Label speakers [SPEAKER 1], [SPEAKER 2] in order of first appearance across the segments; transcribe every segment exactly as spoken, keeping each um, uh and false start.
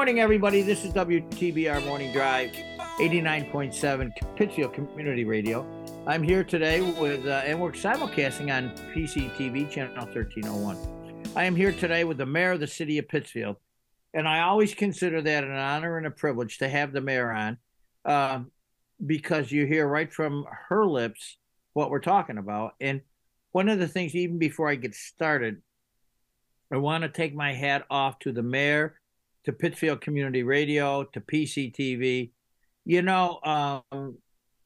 [SPEAKER 1] morning, everybody. This is W T B R Morning Drive, eighty-nine point seven Pittsfield Community Radio. I'm here today with, uh, and we're simulcasting on P C T V, channel thirteen oh one. I am here today with the mayor of the city of Pittsfield, and I always consider that an honor and a privilege to have the mayor on, uh, because you hear right from her lips what we're talking about. And one of the things, even before I get started, I want to take my hat off to the mayor, to Pittsfield Community Radio, to P C T V. You know, um,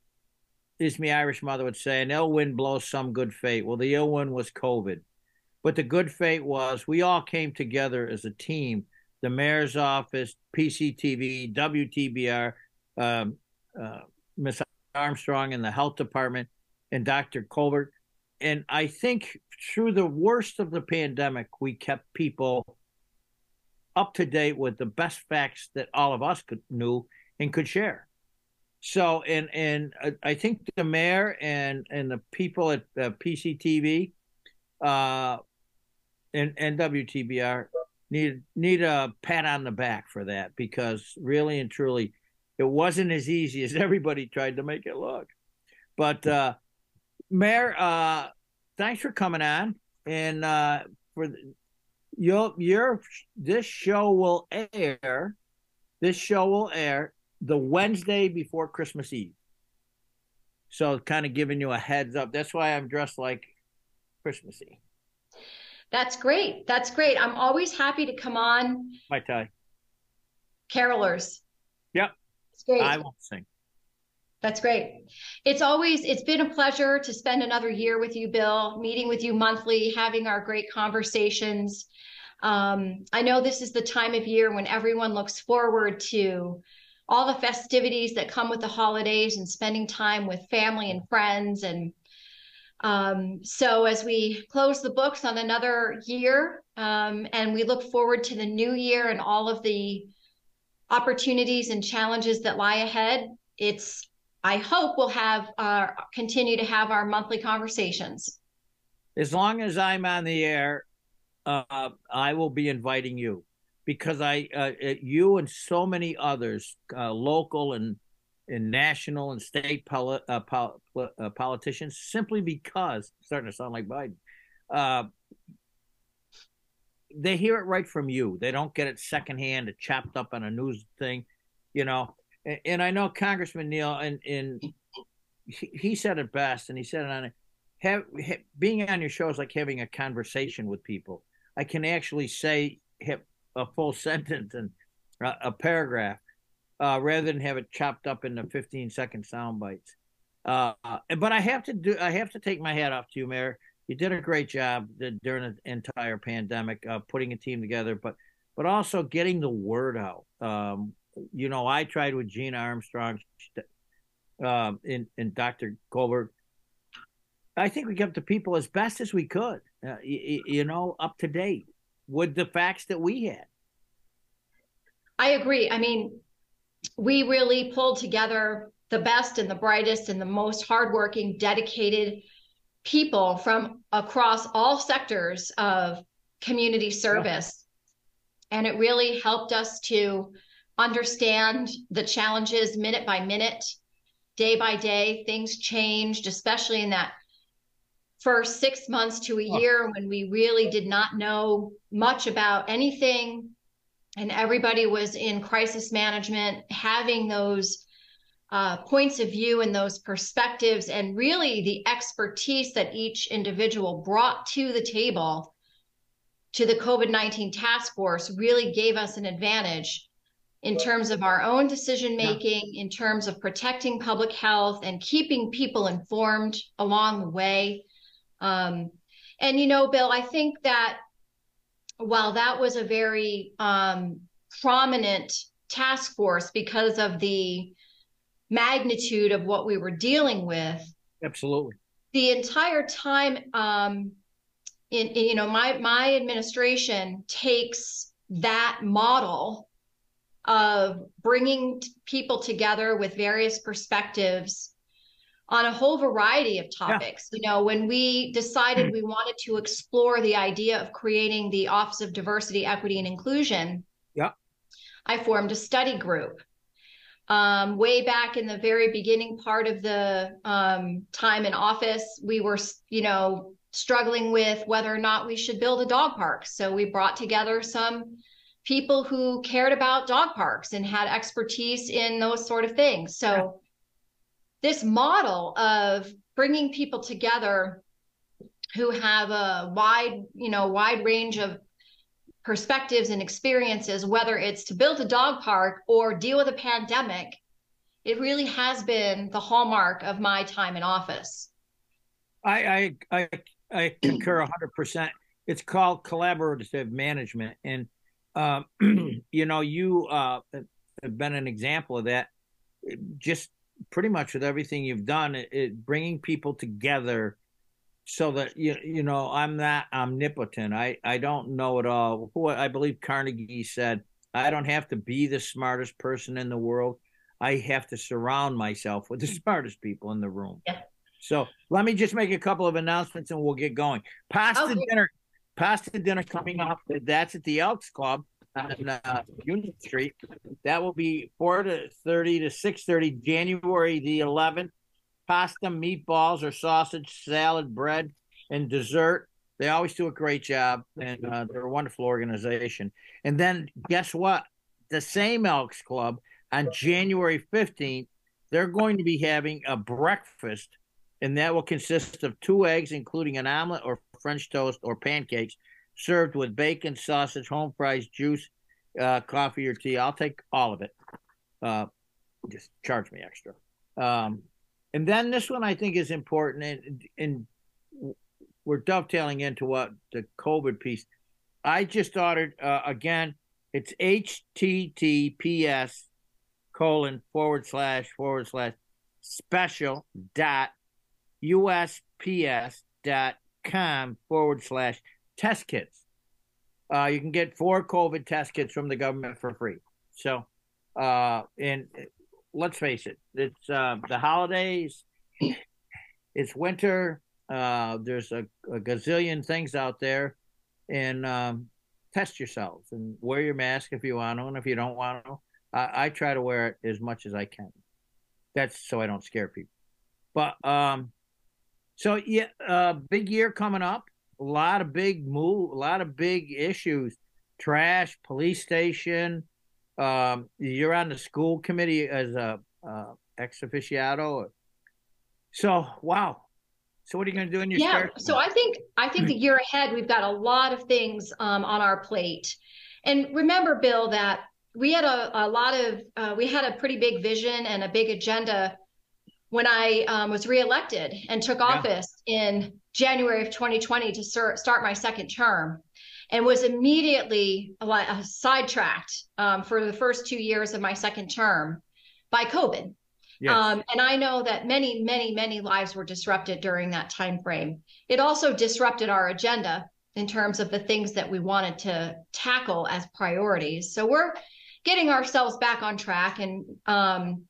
[SPEAKER 1] as my Irish mother would say, an ill wind blows some good fate. Well, the ill wind was COVID. But the good fate was we all came together as a team, the mayor's office, P C T V, W T B R, um, uh, Miss Armstrong in the health department, and Doctor Colbert. And I think through the worst of the pandemic, we kept people up to date with the best facts that all of us could knew and could share. So, and and I think the mayor and and the people at uh, P C T V uh, and and W T B R need need a pat on the back for that, because really and truly, it wasn't as easy as everybody tried to make it look. But uh, Mayor, uh, thanks for coming on, and uh, for the, Your, your, this show will air, this show will air the Wednesday before Christmas Eve. So kind of giving you a heads up. That's why I'm dressed like Christmassy.
[SPEAKER 2] That's great. That's great. I'm always happy to come on.
[SPEAKER 1] My tie.
[SPEAKER 2] Carolers.
[SPEAKER 1] Yep.
[SPEAKER 2] It's great.
[SPEAKER 1] I won't sing.
[SPEAKER 2] That's great. It's always, it's been a pleasure to spend another year with you, Bill, meeting with you monthly, having our great conversations. Um, I know this is the time of year when everyone looks forward to all the festivities that come with the holidays and spending time with family and friends. And um, so as we close the books on another year, um, and we look forward to the new year and all of the opportunities and challenges that lie ahead, it's, I hope we'll have uh, continue to have our monthly conversations.
[SPEAKER 1] As long as I'm on the air, uh, I will be inviting you, because I, uh, you and so many others, uh, local and, and national and state poli- uh, pol- uh, politicians, simply because, starting to sound like Biden, uh, they hear it right from you. They don't get it secondhand, chopped up on a news thing, you know. And I know Congressman Neal, and, and he, he said it best, and he said it on it. Have, have, being on your show is like having a conversation with people. I can actually say a full sentence and a, a paragraph uh, rather than have it chopped up into fifteen second sound bites. Uh, but I have to do. I have to take my hat off to you, Mayor. You did a great job during the entire pandemic, uh, putting a team together, but but also getting the word out. Um, You know, I tried with Gina Armstrong uh, and, and Doctor Goldberg. I think we kept the people as best as we could, uh, you, you know, up to date with the facts that we had.
[SPEAKER 2] I agree. I mean, we really pulled together the best and the brightest and the most hardworking, dedicated people from across all sectors of community service. Yeah. And it really helped us to understand the challenges minute by minute, day by day. Things changed, especially in that first six months to a year when we really did not know much about anything, and everybody was in crisis management, having those uh, points of view and those perspectives, and really the expertise that each individual brought to the table to the COVID nineteen task force really gave us an advantage in terms of our own decision-making, yeah. in terms of protecting public health and keeping people informed along the way. Um, and, you know, Bill, I think that while that was a very um, prominent task force because of the magnitude of what we were dealing with.
[SPEAKER 1] Absolutely.
[SPEAKER 2] The entire time, um, in, in, you know, my, my administration takes that model of bringing people together with various perspectives on a whole variety of topics. Yeah. You know, when we decided we wanted to explore the idea of creating the Office of Diversity, Equity, and Inclusion,
[SPEAKER 1] yeah.
[SPEAKER 2] I formed a study group. Um, way back in the very beginning part of the um, time in office, we were, you know, struggling with whether or not we should build a dog park. So we brought together some people who cared about dog parks and had expertise in those sort of things. So yeah. This model of bringing people together who have a wide, you know, wide range of perspectives and experiences, whether it's to build a dog park or deal with a pandemic, it really has been the hallmark of my time in office.
[SPEAKER 1] I I I, I concur one hundred percent. It's called collaborative management, and um, you know, you uh, have been an example of that. Just pretty much with everything you've done, it, it bringing people together. So that, you you know, I'm not omnipotent. I, I don't know it all. Who I believe Carnegie said, I don't have to be the smartest person in the world. I have to surround myself with the smartest people in the room.
[SPEAKER 2] Yeah.
[SPEAKER 1] So let me just make a couple of announcements and we'll get going. Pasta okay. dinner, pasta dinner coming up. That's at the Elks Club on uh, Union Street. That will be four to thirty to six thirty, January the eleventh. Pasta, meatballs, or sausage, salad, bread, and dessert. They always do a great job, and uh, they're a wonderful organization. And then guess what? The same Elks Club on January fifteenth, they're going to be having a breakfast, and that will consist of two eggs, including an omelet or French toast or pancakes, served with bacon, sausage, home fries, juice, uh, coffee, or tea. I'll take all of it. Uh, just charge me extra. Um, And then this one I think is important, and, and we're dovetailing into what the COVID piece. I just ordered, uh, again, it's H T T P S colon forward slash forward slash special dot USPS dot com forward slash test kits. Uh, you can get four COVID test kits from the government for free. So, uh, and let's face it, it's uh, the holidays, it's winter, uh, there's a, a gazillion things out there, and um, test yourselves and wear your mask if you want to, and if you don't want to. I, I try to wear it as much as I can. That's so I don't scare people. But, um, so yeah, uh, big year coming up, a lot of big move, a lot of big issues, trash, police station. Um, you're on the school committee as a uh, ex officiato. So, wow. So what are you going to do in your
[SPEAKER 2] yeah,
[SPEAKER 1] spare time?
[SPEAKER 2] So I think I think the year ahead, we've got a lot of things um, on our plate. And remember, Bill, that we had a, a lot of, uh, we had a pretty big vision and a big agenda when I um, was reelected and took office yeah. in January of twenty twenty to start my second term, and was immediately uh, sidetracked um, for the first two years of my second term by COVID. Yes. Um, and I know that many, many, many lives were disrupted during that time frame. It also disrupted our agenda in terms of the things that we wanted to tackle as priorities. So we're getting ourselves back on track. And, um,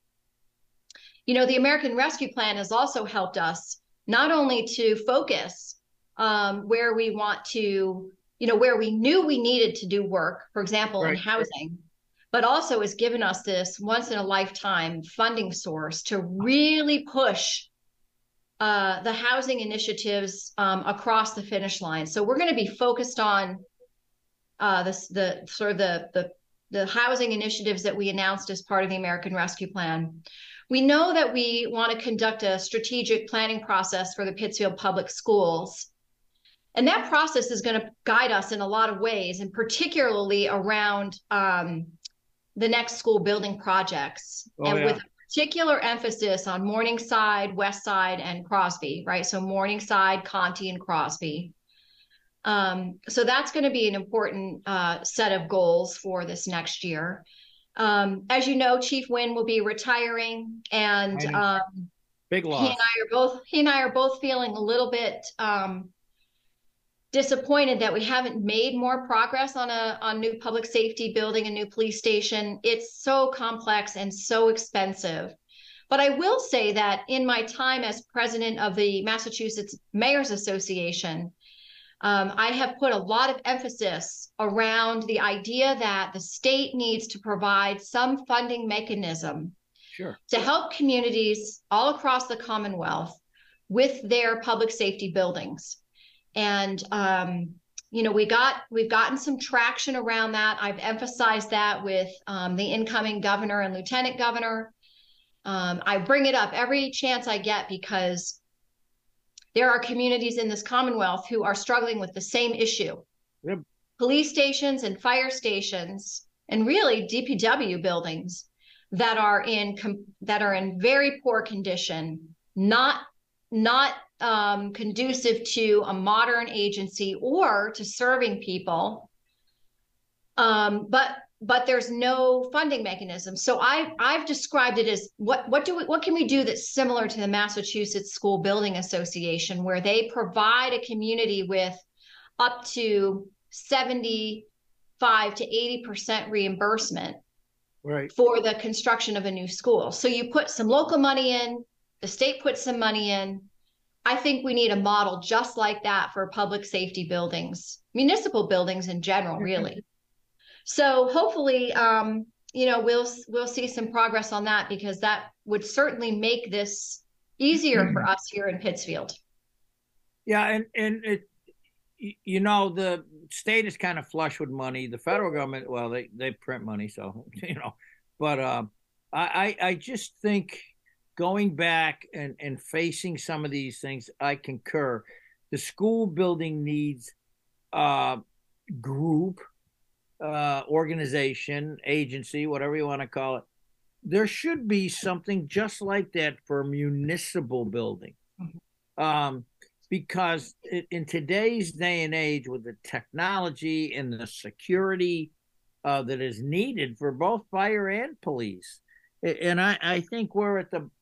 [SPEAKER 2] you know, the American Rescue Plan has also helped us not only to focus um, where we want to, you know, where we knew we needed to do work, for example, right. in housing, but also has given us this once in a lifetime funding source to really push uh, the housing initiatives um, across the finish line. So we're going to be focused on uh, this, the sort of the, the, the housing initiatives that we announced as part of the American Rescue Plan. We know that we want to conduct a strategic planning process for the Pittsfield Public Schools. And that process is going to guide us in a lot of ways, and particularly around um, the next school building projects, oh, and yeah. with a particular emphasis on Morningside, West Side, and Crosby, right? So Morningside, Conti, and Crosby. Um, so that's going to be an important uh, set of goals for this next year. Um, as you know, Chief Wynn will be retiring, and um,
[SPEAKER 1] big loss.
[SPEAKER 2] He and I are both he and I are both feeling a little bit um, disappointed that we haven't made more progress on a on new public safety, building a new police station. It's so complex and so expensive. But I will say that in my time as president of the Massachusetts Mayors Association, Um, I have put a lot of emphasis around the idea that the state needs to provide some funding mechanism
[SPEAKER 1] Sure.
[SPEAKER 2] to help communities all across the Commonwealth with their public safety buildings. And um, you know, we got we've gotten some traction around that. I've emphasized that with um, the incoming governor and lieutenant governor. Um, I bring it up every chance I get because there are communities in this Commonwealth who are struggling with the same issue.
[SPEAKER 1] Yep.
[SPEAKER 2] Police stations and fire stations, and really D P W buildings that are in that are in very poor condition, not not um, conducive to a modern agency or to serving people. Um, but but there's no funding mechanism. So I I've described it as what what do we what can we do that's similar to the Massachusetts School Building Association, where they provide a community with up to seventy-five to eighty percent reimbursement,
[SPEAKER 1] right,
[SPEAKER 2] for the construction of a new school. So you put some local money in, the state puts some money in. I think we need a model just like that for public safety buildings, municipal buildings in general, really. So hopefully, um, you know, we'll we'll see some progress on that, because that would certainly make this easier for us here in Pittsfield.
[SPEAKER 1] Yeah, and and it, you know, the state is kind of flush with money. The federal government, well, they they print money, so you know. But uh, I I just think going back and and facing some of these things, I concur. The school building needs uh, group. Uh, organization, agency, whatever you want to call it. There should be something just like that for municipal building. Mm-hmm. Um, because it, in today's day and age, with the technology and the security uh, that is needed for both fire and police, and I, I think we're at the,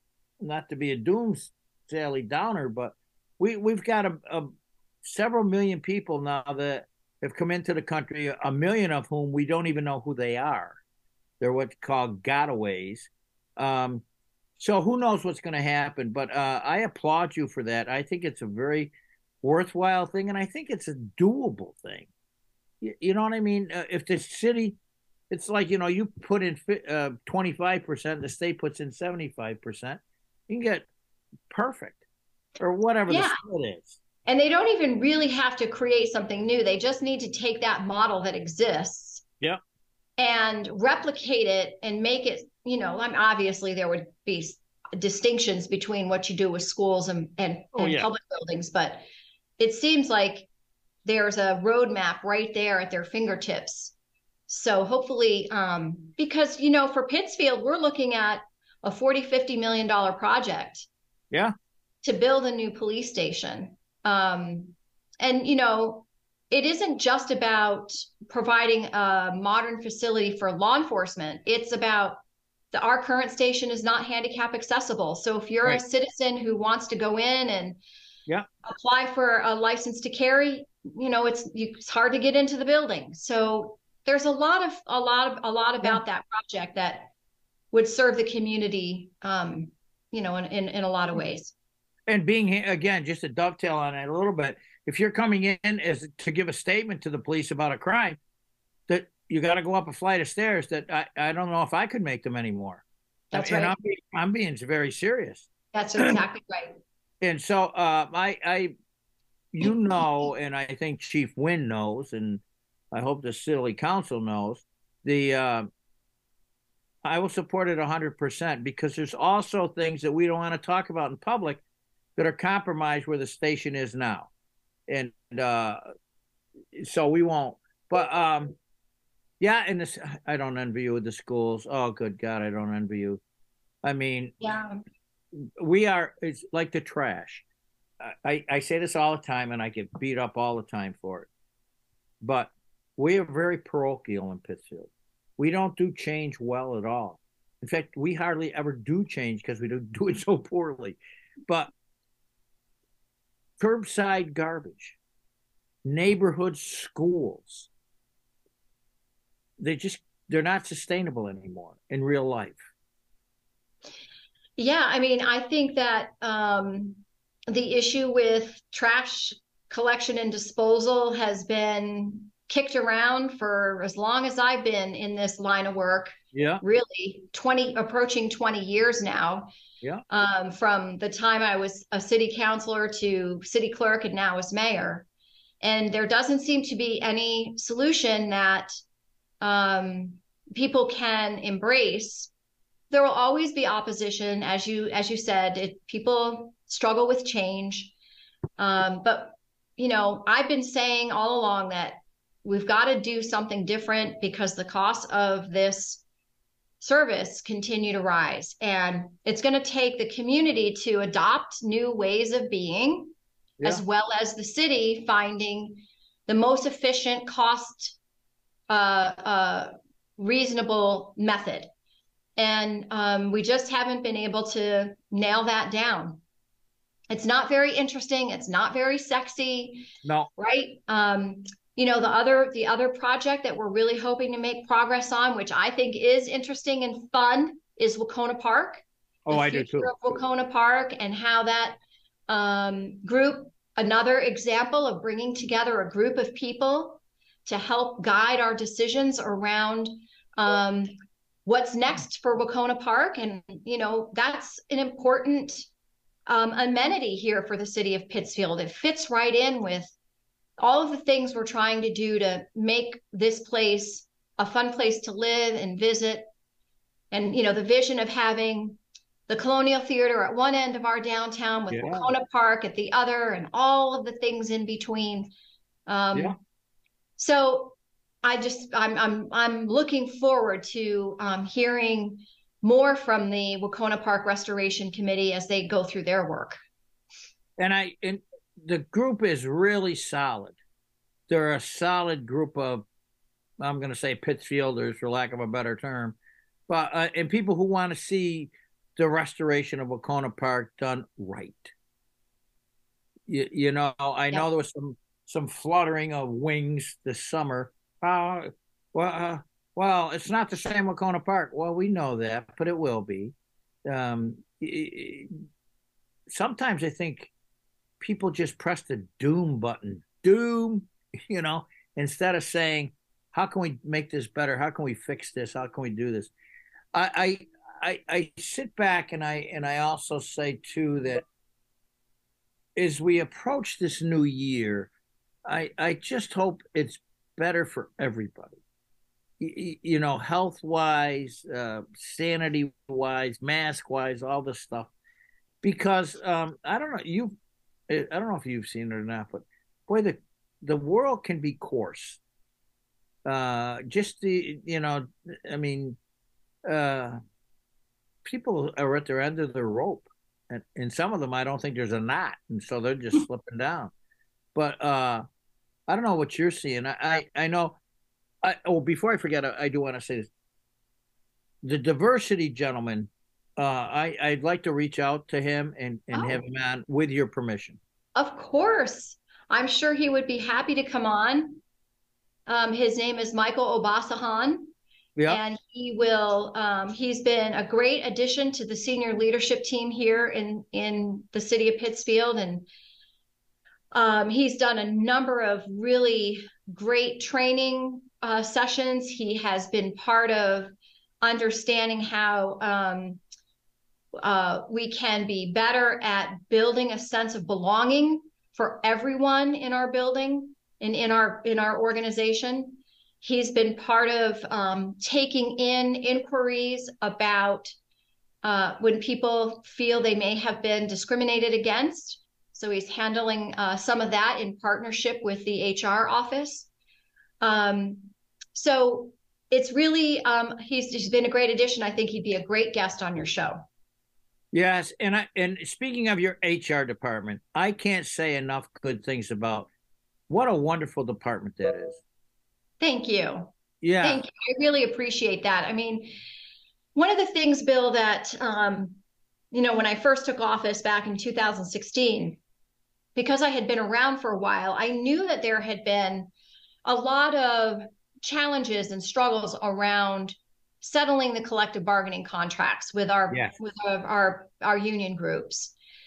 [SPEAKER 1] not to be a doom Sally Downer, but we, we've got a, a several million people now that have come into the country, a million of whom we don't even know who they are. They're what's called gotaways. Um, so who knows what's going to happen, but uh, I applaud you for that. I think it's a very worthwhile thing, and I think it's a doable thing. You, you know what I mean? Uh, if the city, it's like, you know, you put in uh, twenty-five percent, the state puts in seventy-five percent, you can get perfect, or whatever yeah. the split is.
[SPEAKER 2] And they don't even really have to create something new. They just need to take that model that exists,
[SPEAKER 1] yeah,
[SPEAKER 2] and replicate it and make it, you know, I mean, obviously there would be distinctions between what you do with schools and, and,
[SPEAKER 1] oh,
[SPEAKER 2] and
[SPEAKER 1] yeah.
[SPEAKER 2] public buildings, but it seems like there's a roadmap right there at their fingertips. So hopefully, um, because, you know, for Pittsfield, we're looking at a forty, fifty million dollar project.
[SPEAKER 1] Yeah.
[SPEAKER 2] To build a new police station. Um, and, you know, it isn't just about providing a modern facility for law enforcement. It's about the, our current station is not handicap accessible. So if you're right. a citizen who wants to go in and
[SPEAKER 1] yeah.
[SPEAKER 2] apply for a license to carry, you know, it's, it's hard to get into the building. So there's a lot of, a lot of, a lot about yeah. that project that would serve the community, um, you know, in, in, in a lot of ways.
[SPEAKER 1] And being, again, just to dovetail on it a little bit, if you're coming in as to give a statement to the police about a crime, that you got to go up a flight of stairs that I, I don't know if I could make them anymore.
[SPEAKER 2] That's
[SPEAKER 1] and
[SPEAKER 2] right.
[SPEAKER 1] I'm being, I'm being very serious.
[SPEAKER 2] That's exactly right.
[SPEAKER 1] And so uh, I, I, you know, and I think Chief Wynn knows, and I hope the City Council knows, the uh, I will support it one hundred percent, because there's also things that we don't want to talk about in public that are compromised where the station is now. And uh, so we won't. But um, yeah, and this, I don't envy you with the schools. Oh, good God, I don't envy you. I mean,
[SPEAKER 2] yeah,
[SPEAKER 1] we are, it's like the trash. I, I say this all the time, and I get beat up all the time for it. But we are very parochial in Pittsfield. We don't do change well at all. In fact, we hardly ever do change because we don't do it so poorly. But curbside garbage, neighborhood schools, they just, they're not sustainable anymore in real life.
[SPEAKER 2] Yeah, I mean, I think that um, the issue with trash collection and disposal has been kicked around for as long as I've been in this line of work.
[SPEAKER 1] Yeah.
[SPEAKER 2] Really, twenty approaching twenty years now.
[SPEAKER 1] Yeah.
[SPEAKER 2] Um, from the time I was a city councilor to city clerk and now as mayor. And there doesn't seem to be any solution that um, people can embrace. There will always be opposition, as you as you said. It, people struggle with change, um, but you know, I've been saying all along that we've got to do something different because the costs of this service continue to rise, and it's going to take the community to adopt new ways of being, yeah. as well as the city finding the most efficient, cost uh, uh, reasonable method. And um, we just haven't been able to nail that down. It's not very interesting. It's not very sexy.
[SPEAKER 1] No.
[SPEAKER 2] Right. Um, you know, the other the other project that we're really hoping to make progress on, which I think is interesting and fun, is Wahconah Park.
[SPEAKER 1] Oh, I do too.
[SPEAKER 2] Of Wahconah Park, and how that um, group, another example of bringing together a group of people to help guide our decisions around um, what's next for Wahconah Park. And, you know, that's an important um, amenity here for the city of Pittsfield. It fits right in with all of the things we're trying to do to make this place a fun place to live and visit. And, you know, the vision of having the Colonial Theater at one end of our downtown with yeah. Wahconah Park at the other, and all of the things in between. Um, yeah. So I just, I'm, I'm, I'm looking forward to um, hearing more from the Wahconah Park Restoration Committee as they go through their work.
[SPEAKER 1] And I, and the group is really solid. They're a solid group of, I'm going to say Pittsfielders, for lack of a better term, but uh, and people who want to see the restoration of Wahconah Park done right. You, you know, I yep. know there was some some fluttering of wings this summer. Uh, well, uh, well, it's not the same Wahconah Park. Well, we know that, but it will be. Um, it, sometimes I think people just press the doom button. Doom, you know, instead of saying, how can we make this better? How can we fix this? How can we do this? I I I sit back and I and I also say too that as we approach this new year, I I just hope it's better for everybody. You, you know, health wise, uh, sanity wise, mask wise, all this stuff. Because um, I don't know, you I don't know if you've seen it or not, but boy, the the world can be coarse. Uh, just the, you know, I mean, uh, people are at their end of their rope, and, and some of them, I don't think there's a knot, and so they're just slipping down. But uh, I don't know what you're seeing. I, I, I know, I, oh, before I forget, I, I do want to say this. The diversity gentleman, uh, I, I'd like to reach out to him and, and oh. have him on with your permission.
[SPEAKER 2] Of course. I'm sure he would be happy to come on. Um, his name is Michael Obasahan, yeah. and he will, um, he's been a great addition to the senior leadership team here in, in the city of Pittsfield. And um, he's done a number of really great training uh, sessions. He has been part of understanding how um, uh, we can be better at building a sense of belonging for everyone in our building. In, in our in our organization. He's been part of um, taking in inquiries about uh, when people feel they may have been discriminated against. So he's handling uh, some of that in partnership with the H R office. Um, so it's really, um, he's, he's been a great addition. I think he'd be a great guest on your show.
[SPEAKER 1] Yes, and I, and speaking of your H R department, I can't say enough good things about what a wonderful department that is.
[SPEAKER 2] Thank you.
[SPEAKER 1] Yeah.
[SPEAKER 2] Thank you. I really appreciate that. I mean, one of the things, Bill, that, um, you know, when I first took office back in two thousand sixteen, because I had been around for a while, I knew that there had been a lot of challenges and struggles around settling the collective bargaining contracts with our, yes. with our, our, our union groups.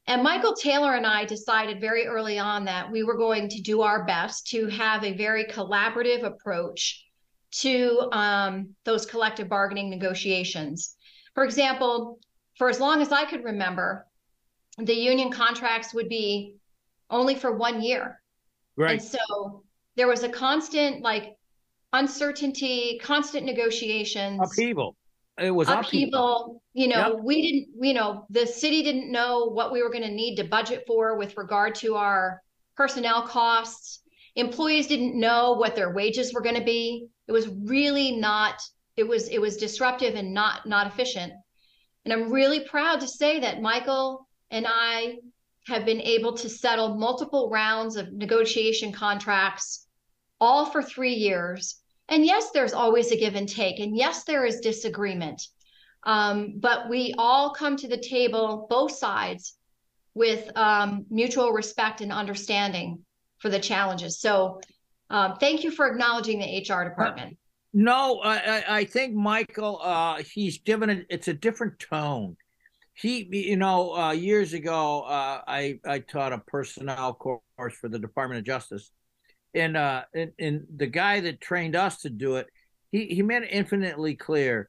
[SPEAKER 2] And Michael Taylor and I decided very early on that we were going to do our best to have a very collaborative approach to um, those collective bargaining negotiations. For example, for as long as I could remember, the union contracts would be only for one year.
[SPEAKER 1] Right.
[SPEAKER 2] And so there was a constant like uncertainty, constant negotiations.
[SPEAKER 1] Upheaval. It was upheaval.
[SPEAKER 2] upheaval. You know,
[SPEAKER 1] Yep.
[SPEAKER 2] we didn't, you know, the city didn't know what we were going to need to budget for with regard to our personnel costs. Employees didn't know what their wages were going to be. It was really not, it was, it was disruptive and not, not efficient. And I'm really proud to say that Michael and I have been able to settle multiple rounds of negotiation contracts, all for three years. And yes, there's always a give and take. And yes, there is disagreement. Um, but we all come to the table, both sides, with um, mutual respect and understanding for the challenges. So um, thank you for acknowledging the H R department.
[SPEAKER 1] No, I, I think Michael, uh, he's given it, it's a different tone. He, you know, uh, years ago, uh, I, I taught a personnel course for the Department of Justice. And, uh, and, and the guy that trained us to do it, he, he made it infinitely clear.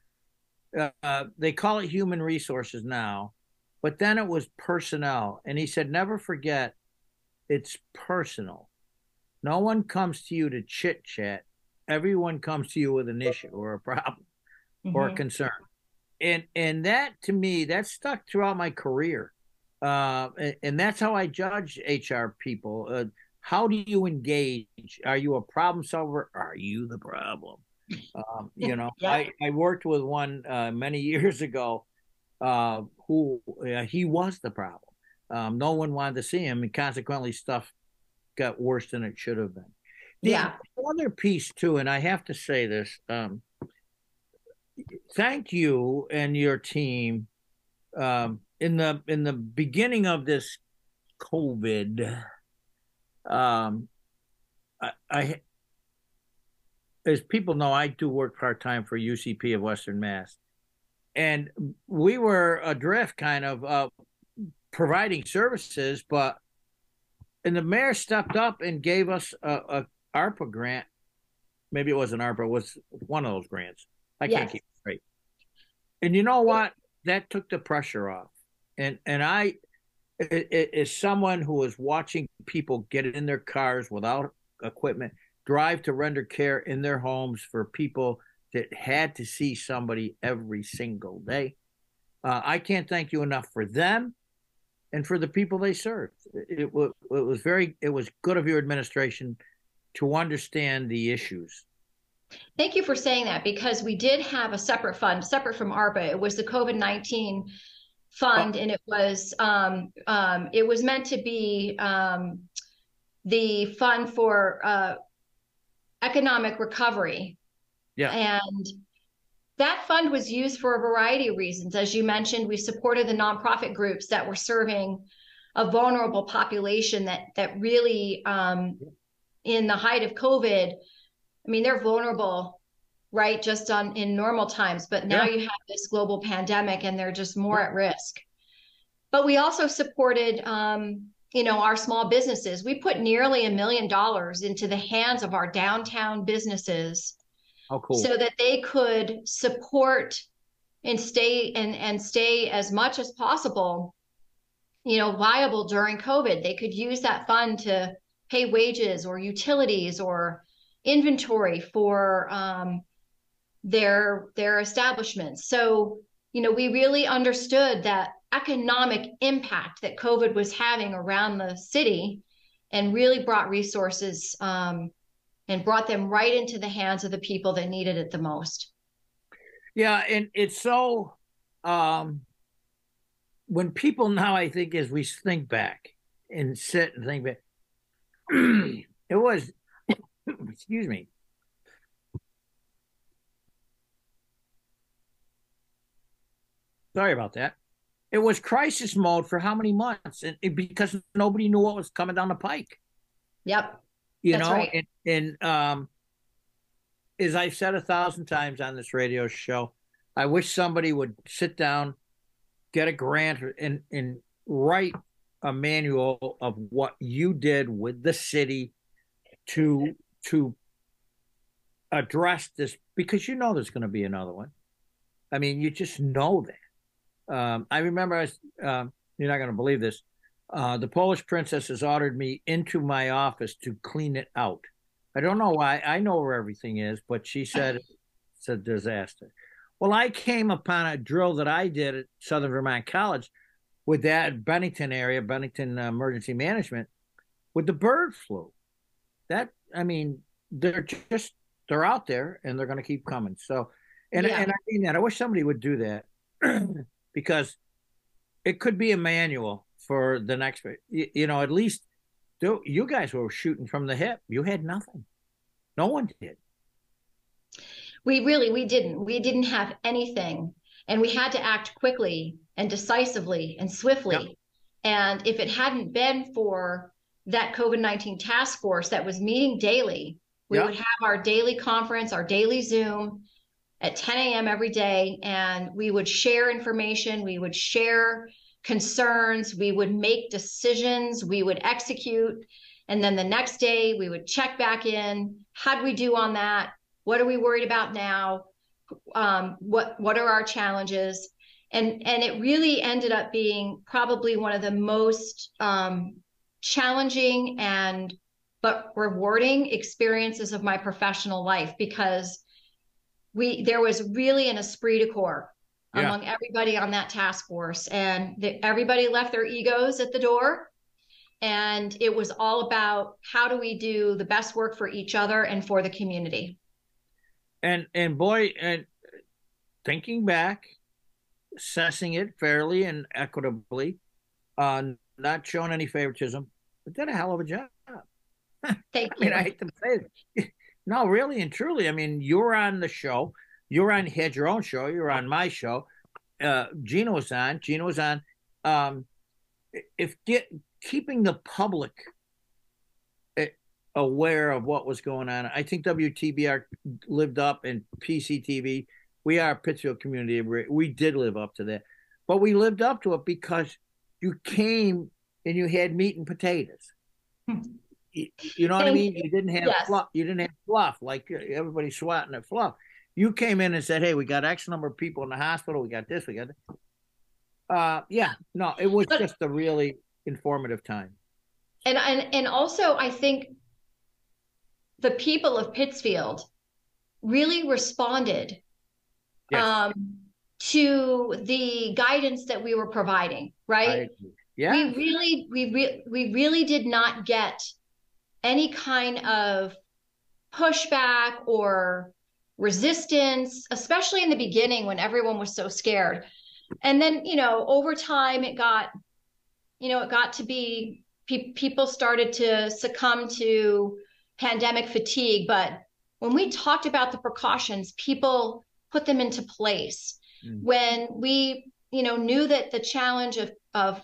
[SPEAKER 1] Uh, they call it human resources now, but then it was personnel. And he said, never forget, it's personal. No one comes to you to chit chat. Everyone comes to you with an issue or a problem mm-hmm. or a concern. And and that, to me, that stuck throughout my career. Uh, and, and that's how I judge H R people. Uh, how do you engage? Are you a problem solver? Are you the problem? Um, you know, yeah. I, I worked with one uh, many years ago uh, who uh, he was the problem. Um, no one wanted to see him, and consequently stuff got worse than it should have been. The
[SPEAKER 2] yeah.
[SPEAKER 1] other piece too, and I have to say this, um, thank you and your team um, in the in the beginning of this COVID. Um, I, I, as people know, I do work part time for U C P of Western Mass, and we were adrift, kind of uh, providing services, but and the mayor stepped up and gave us a, a ARPA grant. Maybe it wasn't ARPA, it was one of those grants. I yes. can't keep it straight. And you know what? That took the pressure off. And and I, as someone who is watching people get in their cars without equipment, drive to render care in their homes for people that had to see somebody every single day, uh, I can't thank you enough for them and for the people they served. It, it, it was very, it was good of your administration to understand the issues.
[SPEAKER 2] Thank you for saying that, because we did have a separate fund, separate from ARPA. It was the COVID nineteen fund, oh. and it was um, um, it was meant to be um, the fund for uh, economic recovery.
[SPEAKER 1] Yeah.
[SPEAKER 2] And that fund was used for a variety of reasons. As you mentioned, we supported the nonprofit groups that were serving a vulnerable population that that really, um, in the height of COVID, I mean, they're vulnerable, right? Just on in normal times, but now yeah. you have this global pandemic and they're just more yeah. at risk. But we also supported, um, you know, our small businesses. We put nearly a million dollars into the hands of our downtown businesses.
[SPEAKER 1] Oh, cool.
[SPEAKER 2] So that they could support and stay and, and stay as much as possible, you know, viable during COVID. They could use that fund to pay wages or utilities or inventory for um, their their establishments. So, you know, we really understood that economic impact that COVID was having around the city, and really brought resources um, and brought them right into the hands of the people that needed it the most.
[SPEAKER 1] Yeah, and it's so, um, when people now, I think, as we think back and sit and think back, it was, excuse me, sorry about that. It was crisis mode for how many months? And it, because nobody knew what was coming down the pike.
[SPEAKER 2] Yep.
[SPEAKER 1] You
[SPEAKER 2] That's
[SPEAKER 1] know,
[SPEAKER 2] right.
[SPEAKER 1] and, and um, as I've said a thousand times on this radio show, I wish somebody would sit down, get a grant, and and write a manual of what you did with the city to to address this, because you know there's going to be another one. I mean, you just know that. Um, I remember, I was, um, you're not going to believe this. Uh, the Polish princess has ordered me into my office to clean it out. I don't know why. I know where everything is, but she said it's a disaster. Well, I came upon a drill that I did at Southern Vermont College with that Bennington area, Bennington uh, Emergency Management, with the bird flu. That, I mean, they're just, they're out there and they're going to keep coming. So, and, yeah. and I mean that. I wish somebody would do that because it could be a manual for the next, you, you know, at least do, you guys were shooting from the hip. You had nothing. No one did.
[SPEAKER 2] We really, we didn't. We didn't have anything. And we had to act quickly and decisively and swiftly. Yep. And if it hadn't been for that COVID nineteen task force that was meeting daily, we yep. would have our daily conference, our daily Zoom at ten a.m. every day. And we would share information. We would share concerns. We would make decisions. We would execute. And then the next day we would check back in. How'd we do on that? What are we worried about now? Um, what what are our challenges? And and it really ended up being probably one of the most um, challenging and but rewarding experiences of my professional life, because we there was really an esprit de corps yeah. among everybody on that task force, and the, everybody left their egos at the door. And it was all about how do we do the best work for each other and for the community.
[SPEAKER 1] And and boy, and thinking back, assessing it fairly and equitably, uh, not showing any favoritism, but did a hell of a job.
[SPEAKER 2] Thank
[SPEAKER 1] I
[SPEAKER 2] you.
[SPEAKER 1] mean, I hate to say it. No, really and truly. I mean, you were on the show. You were on, had your own show. You were on my show. Uh, Gina was on. Gina was on. Um, if get keeping the public aware of what was going on, I think W T B R lived up, and P C T V. We are Pittsfield Community. We did live up to that, but we lived up to it because you came and you had meat and potatoes. Hmm. You, you know what Thank I mean? You. you didn't have yes. fluff. You didn't have fluff like everybody swatting at fluff. You came in and said, "Hey, we got X number of people in the hospital. We got this. We got that." Uh, yeah, no, it was but, just a really informative time.
[SPEAKER 2] And and and also, I think the people of Pittsfield really responded yes. um, to the guidance that we were providing, right?
[SPEAKER 1] Yeah.
[SPEAKER 2] We really, we re- we really did not get any kind of pushback or resistance, especially in the beginning when everyone was so scared. And then, you know, over time it got, you know, it got to be, pe- people started to succumb to pandemic fatigue. But when we talked about the precautions, people put them into place. Mm. When we, you know, knew that the challenge of, of,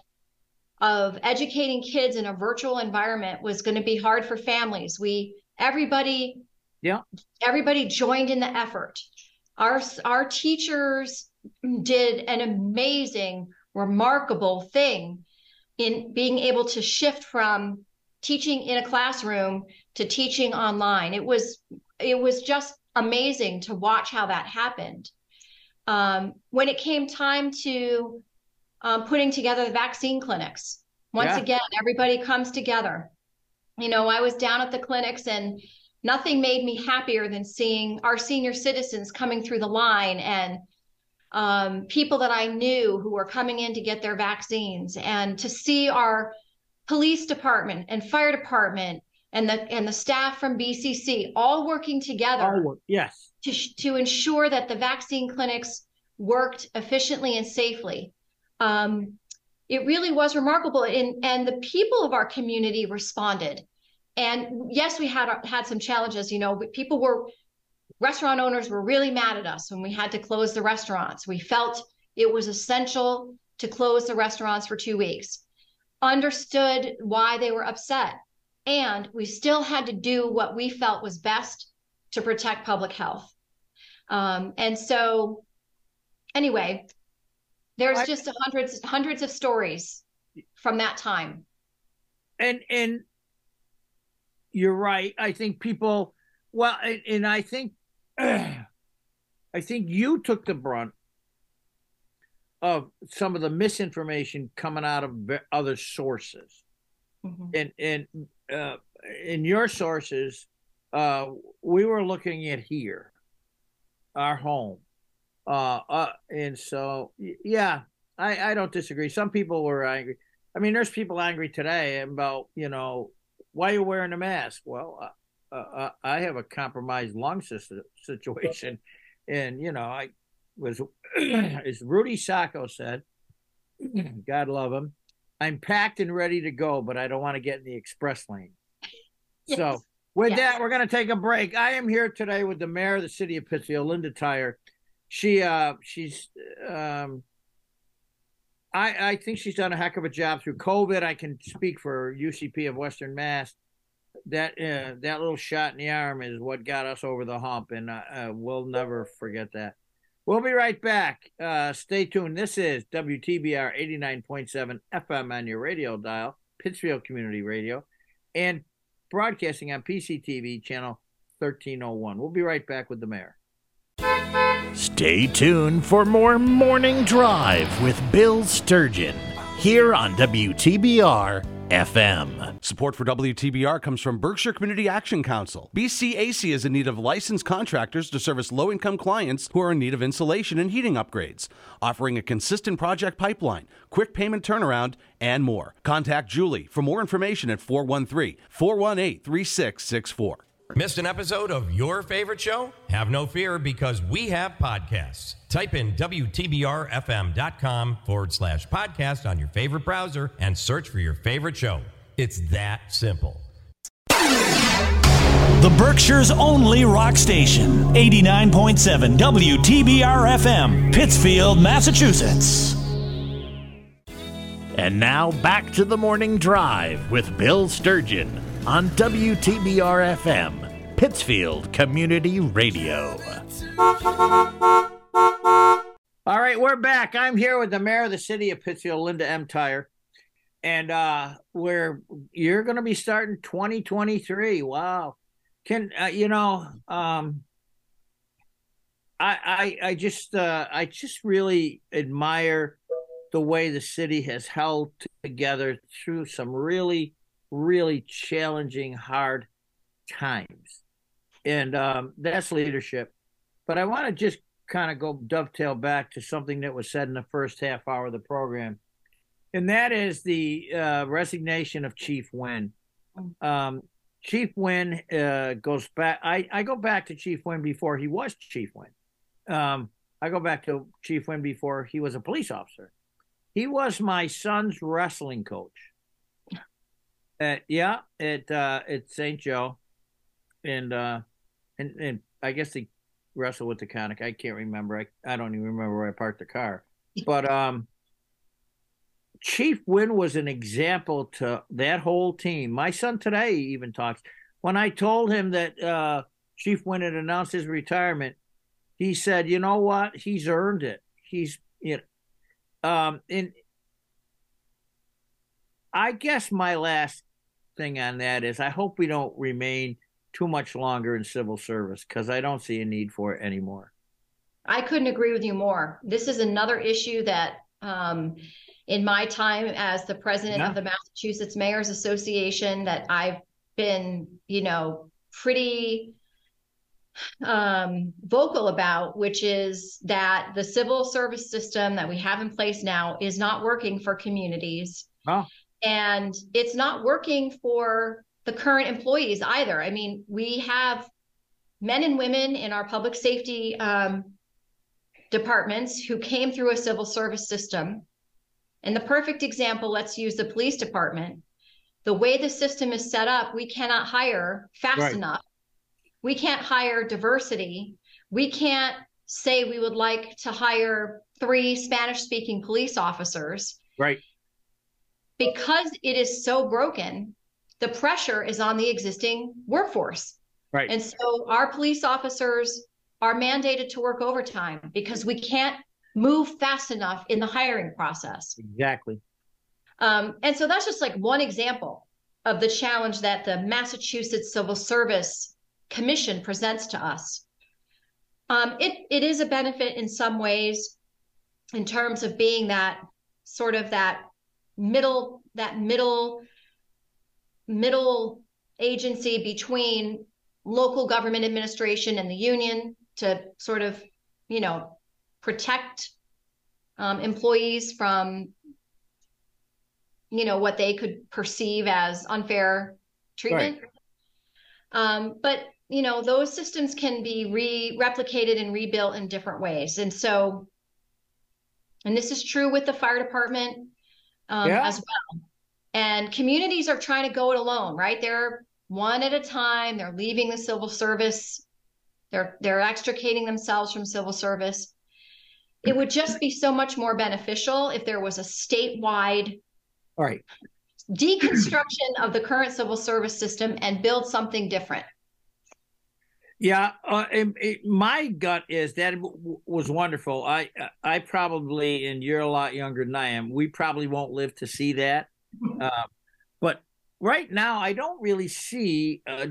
[SPEAKER 2] of educating kids in a virtual environment was going to be hard for families, we, everybody,
[SPEAKER 1] yeah,
[SPEAKER 2] everybody joined in the effort. Our, our teachers did an amazing, remarkable thing in being able to shift from teaching in a classroom to teaching online. It was, it was just amazing to watch how that happened. Um, when it came time to um, putting together the vaccine clinics, once yeah. again, everybody comes together. You know, I was down at the clinics and nothing made me happier than seeing our senior citizens coming through the line, and um, people that I knew who were coming in to get their vaccines, and to see our police department and fire department and the and the staff from B C C all working together.
[SPEAKER 1] Oh, yes.
[SPEAKER 2] to, to ensure that the vaccine clinics worked efficiently and safely. Um, it really was remarkable. And, and the people of our community responded. And yes, we had had some challenges. You know, people were, restaurant owners were really mad at us when we had to close the restaurants. We felt it was essential to close the restaurants for two weeks. Understood why they were upset. And we still had to do what we felt was best to protect public health. Um, and so anyway, there's just hundreds, hundreds of stories from that time.
[SPEAKER 1] And and you're right. I think people, well, and, and I think, I think you took the brunt of some of the misinformation coming out of other sources. Mm-hmm. And and uh, in your sources, uh, we were looking at here, our home. Uh, uh, and so, yeah, I, I don't disagree. Some people were angry. I mean, there's people angry today about, you know, why are you wearing a mask? Well, uh, uh, I have a compromised lung system situation. And, you know, I was, as Rudy Sacco said, God love him, I'm packed and ready to go, but I don't want to get in the express lane. Yes. So with yes. that, we're going to take a break. I am here today with the mayor of the city of Pittsfield, Linda Tyer. She, uh, she's, um, I, I think she's done a heck of a job through COVID. I can speak for U C P of Western Mass. That uh, that little shot in the arm is what got us over the hump, and uh, uh, we'll never forget that. We'll be right back. Uh, stay tuned. This is W T B R eighty-nine point seven F M on your radio dial, Pittsfield Community Radio, and broadcasting on P C T V channel thirteen oh one. We'll be right back with the mayor.
[SPEAKER 3] Stay tuned for more Morning Drive with Bill Sturgeon here on W T B R F M.
[SPEAKER 4] Support for W T B R comes from Berkshire Community Action Council. B C A C is in need of licensed contractors to service low-income clients who are in need of insulation and heating upgrades, offering a consistent project pipeline, quick payment turnaround, and more. Contact Julie for more information at four one three, four one eight, three six six four.
[SPEAKER 5] Missed an episode of your favorite show? Have no fear, because we have podcasts. Type in W T B R F M dot com forward slash podcast on your favorite browser and search for your favorite show. It's that simple.
[SPEAKER 6] The Berkshire's only rock station, eighty-nine point seven W T B R F M, Pittsfield, Massachusetts.
[SPEAKER 3] And now back to the Morning Drive with Bill Sturgeon on W T B R F M, Pittsfield Community Radio.
[SPEAKER 1] All right, we're back. I'm here with the mayor of the city of Pittsfield, Linda M. Tyer, and uh, we're you're going to be starting twenty twenty-three. Wow, can uh, you know? Um, I I I just uh, I just really admire the way the city has held together through some really, really challenging, hard times. And um, that's leadership. But I want to just kind of go dovetail back to something that was said in the first half hour of the program. And that is the uh, resignation of Chief Wynn. Um, Chief Wynn uh, goes back. I, I go back to Chief Wynn before he was Chief Wynn. Um, I go back to Chief Wynn before he was a police officer. He was my son's wrestling coach. Uh, yeah, at uh, at Saint Joe, and uh, and and I guess they wrestled with the Conic. I can't remember. I, I don't even remember where I parked the car. But um, Chief Wynn was an example to that whole team. My son today even talks. When I told him that uh, Chief Wynn had announced his retirement, he said, "You know what? He's earned it. He's you know." Um, and I guess my last thing on that is I hope we don't remain too much longer in civil service, because I don't see a need for it anymore.
[SPEAKER 2] I couldn't agree with you more. This is another issue that um, in my time as the president yeah. of the Massachusetts Mayors Association that I've been, you know, pretty um, vocal about, which is that the civil service system that we have in place now is not working for communities.
[SPEAKER 1] Oh.
[SPEAKER 2] And it's not working for the current employees either. I mean, we have men and women in our public safety um, departments who came through a civil service system. And the perfect example, let's use the police department. The way the system is set up, we cannot hire fast right. enough. We can't hire diversity. We can't say we would like to hire three Spanish-speaking police officers.
[SPEAKER 1] Right.
[SPEAKER 2] Because it is so broken, the pressure is on the existing workforce.
[SPEAKER 1] Right.
[SPEAKER 2] And so our police officers are mandated to work overtime because we can't move fast enough in the hiring process.
[SPEAKER 1] Exactly.
[SPEAKER 2] Um, and so that's just like one example of the challenge that the Massachusetts Civil Service Commission presents to us. Um, it, it is a benefit in some ways in terms of being that sort of that middle, that middle, middle agency between local government administration and the union to sort of, you know, protect um, employees from, you know, what they could perceive as unfair treatment. Right. Um, but, you know, those systems can be re-replicated and rebuilt in different ways. And so, and this is true with the fire department um, yeah. as well. And communities are trying to go it alone, right? They're one at a time. They're leaving the civil service. They're, they're extricating themselves from civil service. It would just be so much more beneficial if there was a statewide
[SPEAKER 1] All right.
[SPEAKER 2] deconstruction of the current civil service system and build something different.
[SPEAKER 1] Yeah, uh, it, it, my gut is that it w- was wonderful. I, I probably, and you're a lot younger than I am, we probably won't live to see that. Uh, but right now, I don't really see a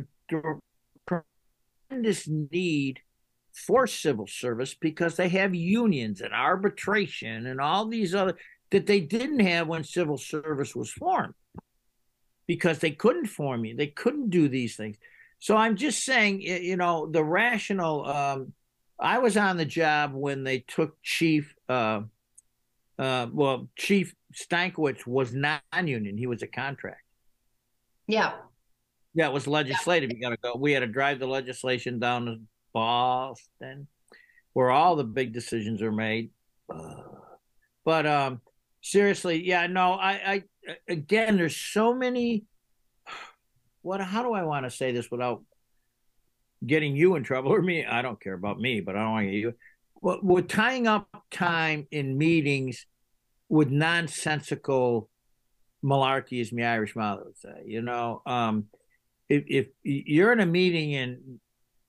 [SPEAKER 1] tremendous need for civil service because they have unions and arbitration and all these other that they didn't have when civil service was formed because they couldn't form you. They couldn't do these things. So I'm just saying, you know, the rational, um, I was on the job when they took Chief, uh, uh, well, Chief Stankiewicz was non-union. He was a contract.
[SPEAKER 2] Yeah.
[SPEAKER 1] Yeah, it was legislative. Yeah. You got to go. We had to drive the legislation down to Boston where all the big decisions are made. But um, seriously, yeah, no, I, I, again, there's so many, what, how do I want to say this without getting you in trouble or me? I don't care about me, but I don't want to get you. Well, we're tying up time in meetings with nonsensical malarkey, as my Irish mother would say. You know, um, if, if you're in a meeting and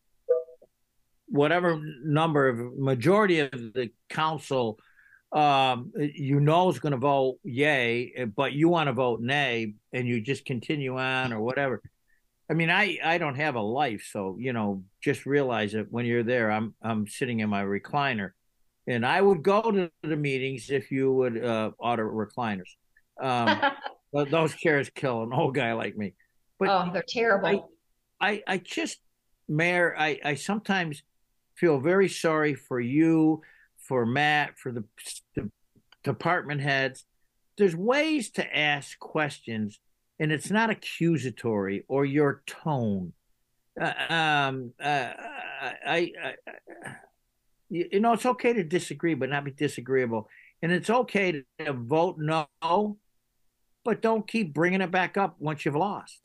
[SPEAKER 1] whatever number of majority of the council, um, you know, is going to vote yay, but you want to vote nay, and you just continue on or whatever. I mean, I, I don't have a life, so, you know, just realize that when you're there, I'm I'm sitting in my recliner, and I would go to the meetings if you would uh, order recliners. Um, those chairs kill an old guy like me. But
[SPEAKER 2] oh, they're terrible.
[SPEAKER 1] I, I, I just, Mayor, I, I sometimes feel very sorry for you, for Matt, for the, the department heads. There's ways to ask questions, and it's not accusatory or your tone. Uh, um, uh, I, I, I, you know, it's okay to disagree, but not be disagreeable. And it's okay to, to vote no, but don't keep bringing it back up once you've lost.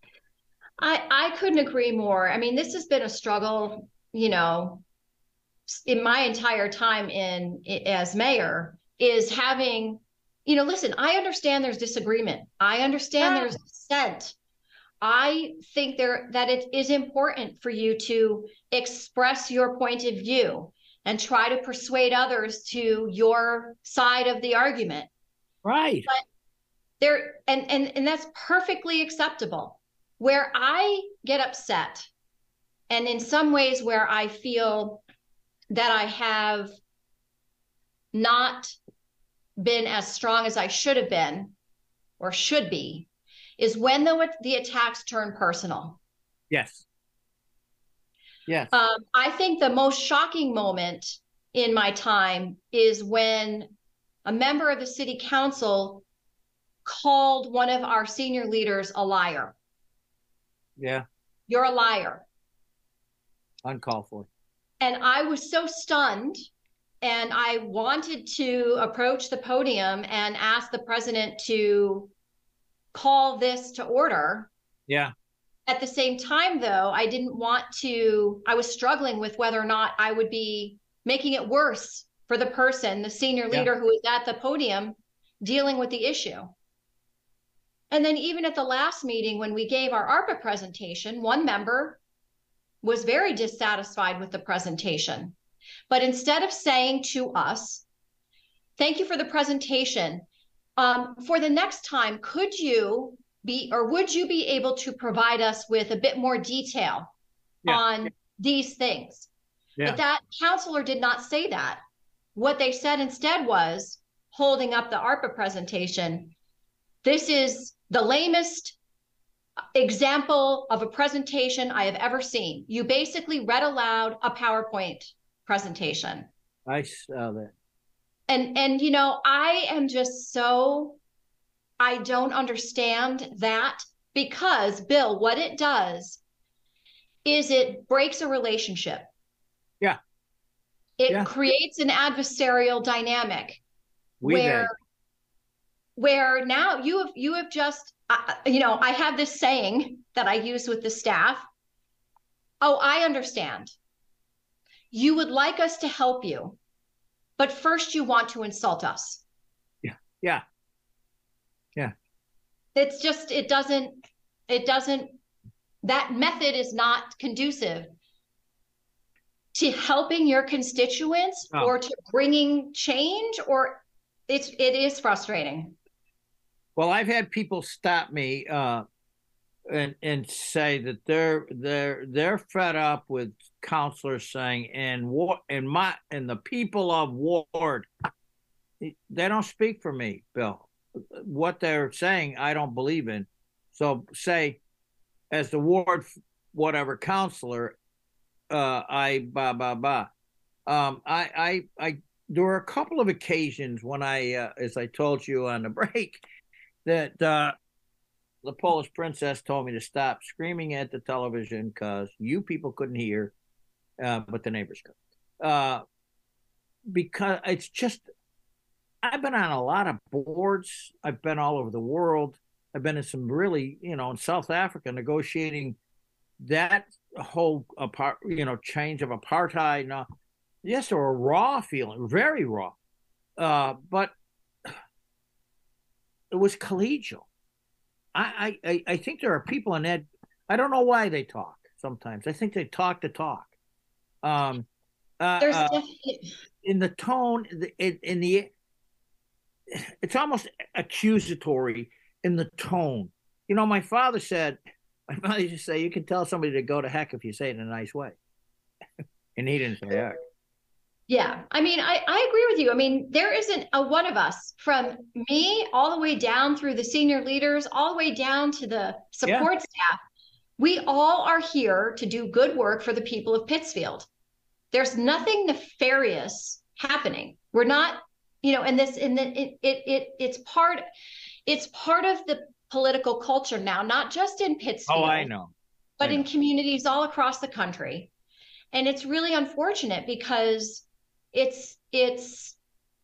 [SPEAKER 2] I, I couldn't agree more. I mean, this has been a struggle, you know, in my entire time in as mayor, is having, you know, listen, I understand there's disagreement. I understand there's dissent. I think there that it is important for you to express your point of view and try to persuade others to your side of the argument.
[SPEAKER 1] Right.
[SPEAKER 2] But there, and, and, and that's perfectly acceptable. Where I get upset, and in some ways where I feel that I have not been as strong as I should have been or should be, is when the, the attacks turn personal.
[SPEAKER 1] Yes. Yes.
[SPEAKER 2] Um, I think the most shocking moment in my time is when a member of the city council called one of our senior leaders a liar.
[SPEAKER 1] Yeah.
[SPEAKER 2] You're a liar.
[SPEAKER 1] Uncalled for.
[SPEAKER 2] And I was so stunned, and I wanted to approach the podium and ask the president to call this to order.
[SPEAKER 1] Yeah.
[SPEAKER 2] At the same time, though, I didn't want to, I was struggling with whether or not I would be making it worse for the person, the senior leader yeah. who was at the podium dealing with the issue. And then even at the last meeting, when we gave our ARPA presentation, one member was very dissatisfied with the presentation. But instead of saying to us, thank you for the presentation, Um, for the next time, could you be, or would you be able to provide us with a bit more detail yeah. on these things? Yeah. But that counselor did not say that. What they said instead was, holding up the ARPA presentation, this is the lamest example of a presentation I have ever seen. You basically read aloud a PowerPoint presentation.
[SPEAKER 1] I saw that.
[SPEAKER 2] And, and, you know, I am just so, I don't understand that, because Bill, what it does is it breaks a relationship.
[SPEAKER 1] Yeah.
[SPEAKER 2] It
[SPEAKER 1] yeah.
[SPEAKER 2] creates an adversarial dynamic
[SPEAKER 1] we
[SPEAKER 2] where,
[SPEAKER 1] did.
[SPEAKER 2] where now you have, you have just, uh, you know, I have this saying that I use with the staff. Oh, I understand. You would like us to help you, but first you want to insult us.
[SPEAKER 1] Yeah. Yeah. Yeah.
[SPEAKER 2] It's just, it doesn't, it doesn't, that method is not conducive to helping your constituents oh. or to bringing change, or it's, it is frustrating.
[SPEAKER 1] Well, I've had people stop me uh, and and say that they're they're they're fed up with counselors saying, and war and my and the people of Ward, they don't speak for me, Bill. What they're saying, I don't believe in. So say, as the Ward whatever counselor, uh, I ba ba ba. Um, I I I there were a couple of occasions when I, uh, as I told you on the break, that uh, the Polish princess told me to stop screaming at the television because you people couldn't hear, uh, but the neighbors could. Uh, because it's just, I've been on a lot of boards. I've been all over the world. I've been in some really, you know, in South Africa negotiating that whole apart, you know, change of apartheid. Now, yes, there were raw feeling, very raw, uh, but it was collegial. I, I I think there are people in that. I don't know why they talk sometimes. I think they talk to talk. Um, uh,
[SPEAKER 2] There's
[SPEAKER 1] uh,
[SPEAKER 2] definitely...
[SPEAKER 1] in the tone, in, in the, it's almost accusatory in the tone. You know, my father said, my father used to say, you can tell somebody to go to heck if you say it in a nice way. And he didn't say heck.
[SPEAKER 2] Yeah, I mean, I, I agree with you. I mean, there isn't a one of us, from me all the way down through the senior leaders, all the way down to the support yeah. staff. We all are here to do good work for the people of Pittsfield. There's nothing nefarious happening. We're not, you know, and this, and the, it, it, it, it's part, it's part of the political culture now, not just in Pittsfield.
[SPEAKER 1] Oh, I know.
[SPEAKER 2] But
[SPEAKER 1] I know.
[SPEAKER 2] in communities all across the country. And it's really unfortunate because it's it's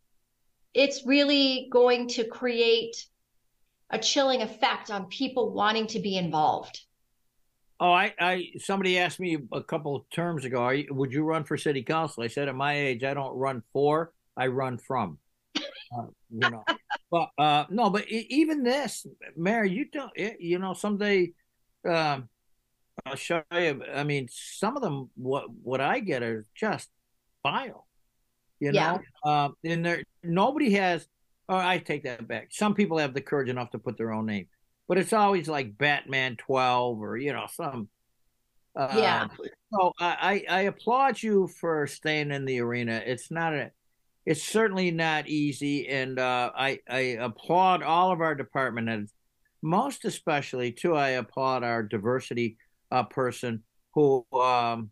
[SPEAKER 2] it's really going to create a chilling effect on people wanting to be involved.
[SPEAKER 1] Oh, I, I somebody asked me a couple of terms ago, are you, would you run for city council? I said, at my age, I don't run for, I run from. Uh, you know, but uh, no, but even this, Mary, you don't, you know, someday um, I'll show you. I mean, some of them, what what I get are just vile. You know, yeah. um, and there nobody has. Oh, I take that back. Some people have the courage enough to put their own name, but it's always like Batman twelve or you know some. Uh,
[SPEAKER 2] yeah.
[SPEAKER 1] So I, I I applaud you for staying in the arena. It's not a, it's certainly not easy, and uh, I I applaud all of our department heads, most especially too. I applaud our diversity uh, person who. Um,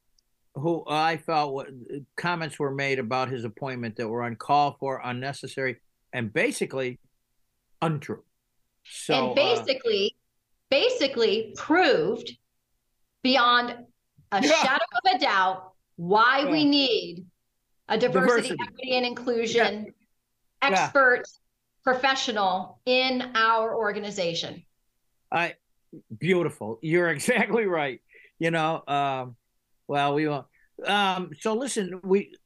[SPEAKER 1] who I felt what, comments were made about his appointment that were uncalled for, unnecessary, and basically untrue. So,
[SPEAKER 2] and basically, uh, basically proved beyond a yeah. shadow of a doubt why yeah. we need a diversity, diversity, equity, and inclusion yeah. expert yeah. professional in our organization.
[SPEAKER 1] I beautiful. You're exactly right. You know, um, well, we won't. Um, so listen, we.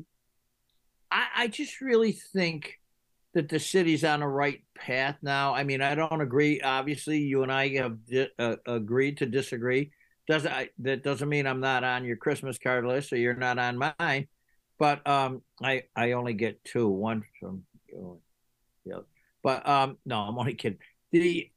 [SPEAKER 1] I, I just really think that the city's on the right path now. I mean, I don't agree. Obviously, you and I have di- uh, agreed to disagree. Doesn't I, that doesn't mean I'm not on your Christmas card list or you're not on mine. But um, I I only get two. One from you know, But um, no, I'm only kidding. The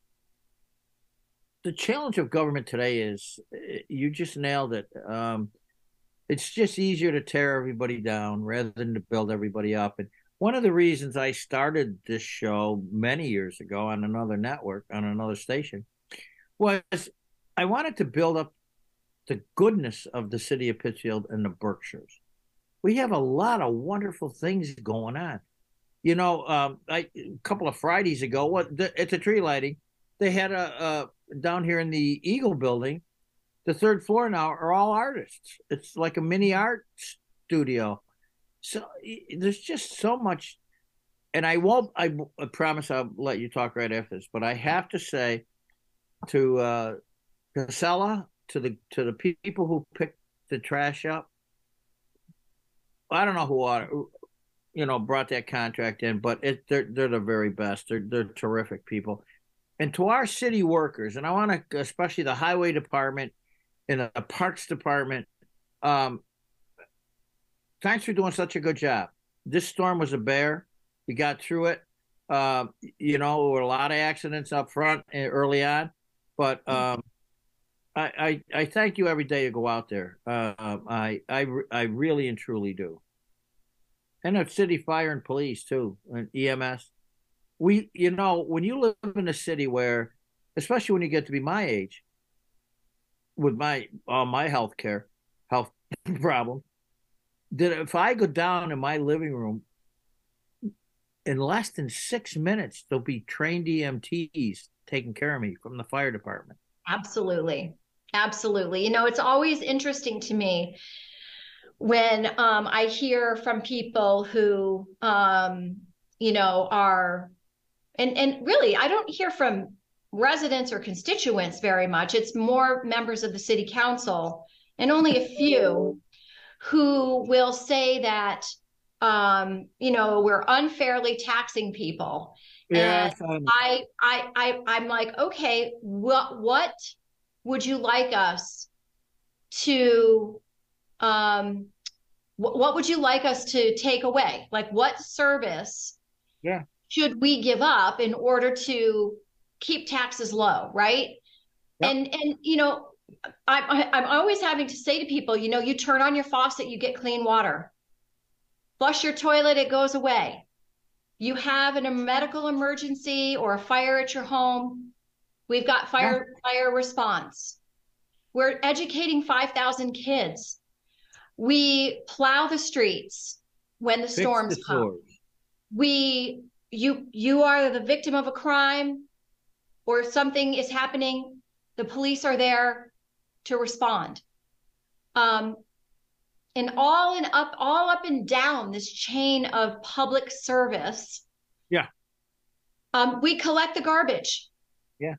[SPEAKER 1] the challenge of government today is you just nailed it. Um, it's just easier to tear everybody down rather than to build everybody up. And one of the reasons I started this show many years ago on another network, on another station, was I wanted to build up the goodness of the city of Pittsfield and the Berkshires. We have a lot of wonderful things going on. You know, um, I, a couple of Fridays ago, what the, at the tree lighting, they had a, a down here in the Eagle building, the third floor now are all artists. It's like a mini art studio. So there's just so much. And I won't, I, I promise I'll let you talk right after this, but I have to say to uh, Casella, to the to the people who picked the trash up, I don't know who ought, you know, brought that contract in, but it, they're they're the very best. They're they're terrific people. And to our city workers, and I want to, especially the highway department and the parks department, um, thanks for doing such a good job. This storm was a bear. We got through it. Uh, you know, there were a lot of accidents up front early on, but um, I, I I thank you every day you go out there. Uh, I I I really and truly do. And the city fire and police too, and E M S. We, you know, when you live in a city where, especially when you get to be my age, with my all my health care, health problem, that if I go down in my living room, in less than six minutes, there'll be trained E M Ts taking care of me from the fire department.
[SPEAKER 2] Absolutely. Absolutely. You know, it's always interesting to me when um, I hear from people who, um, you know, are, and, and really, I don't hear from residents or constituents very much. It's more members of the city council, and only a few who will say that, um, you know, we're unfairly taxing people.
[SPEAKER 1] Yeah,
[SPEAKER 2] and I, I, I, I'm like, okay, what, what would you like us to, um, wh- what would you like us to take away? Like, what service
[SPEAKER 1] yeah.
[SPEAKER 2] should we give up in order to keep taxes low, right? Yep. And, and, you know, I'm, I'm always having to say to people, you know, you turn on your faucet, you get clean water. Flush your toilet, it goes away. You have an, a medical emergency or a fire at your home, we've got fire, yeah. fire response. We're educating five thousand kids. We plow the streets when the
[SPEAKER 1] Fix
[SPEAKER 2] storms
[SPEAKER 1] the
[SPEAKER 2] come.
[SPEAKER 1] Floors.
[SPEAKER 2] We, you, you are the victim of a crime or something is happening. The police are there to respond. Um, and all and up, all up and down this chain of public service.
[SPEAKER 1] Yeah.
[SPEAKER 2] Um, we collect the garbage.
[SPEAKER 1] Yeah.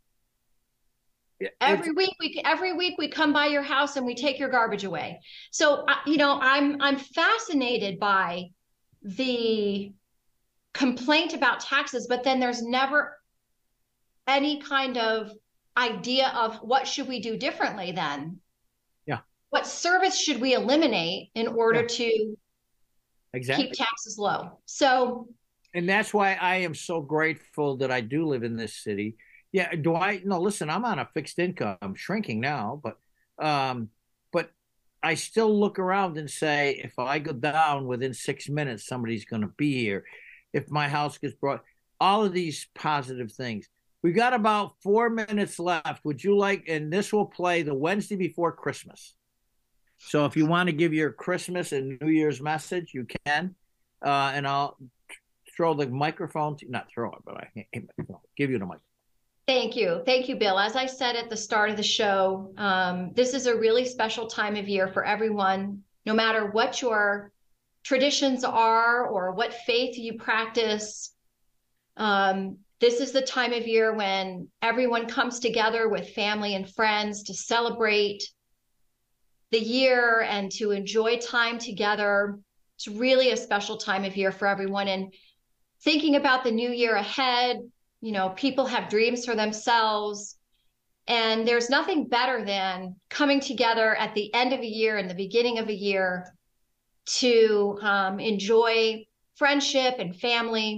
[SPEAKER 2] Every it's, week, we every week we come by your house and we take your garbage away. So, uh, you know, I'm I'm fascinated by the complaint about taxes, but then there's never any kind of idea of what should we do differently then.
[SPEAKER 1] Yeah.
[SPEAKER 2] What service should we eliminate in order yeah. to
[SPEAKER 1] exactly.
[SPEAKER 2] keep taxes low? So,
[SPEAKER 1] and that's why I am so grateful that I do live in this city. Yeah, do I? No, listen, I'm on a fixed income. I'm shrinking now, but um, but I still look around and say, if I go down within six minutes, somebody's going to be here. If my house gets brought, all of these positive things. We got about four minutes left. Would you like, and this will play the Wednesday before Christmas. So if you want to give your Christmas and New Year's message, you can. Uh, and I'll throw the microphone, to, not throw it, but I give you the mic.
[SPEAKER 2] Thank you. Thank you, Bill. As I said at the start of the show, um, this is a really special time of year for everyone, no matter what your traditions are or what faith you practice. Um, this is the time of year when everyone comes together with family and friends to celebrate the year and to enjoy time together. It's really a special time of year for everyone. And thinking about the new year ahead, you know, people have dreams for themselves, and there's nothing better than coming together at the end of a year and the beginning of a year to um, enjoy friendship and family.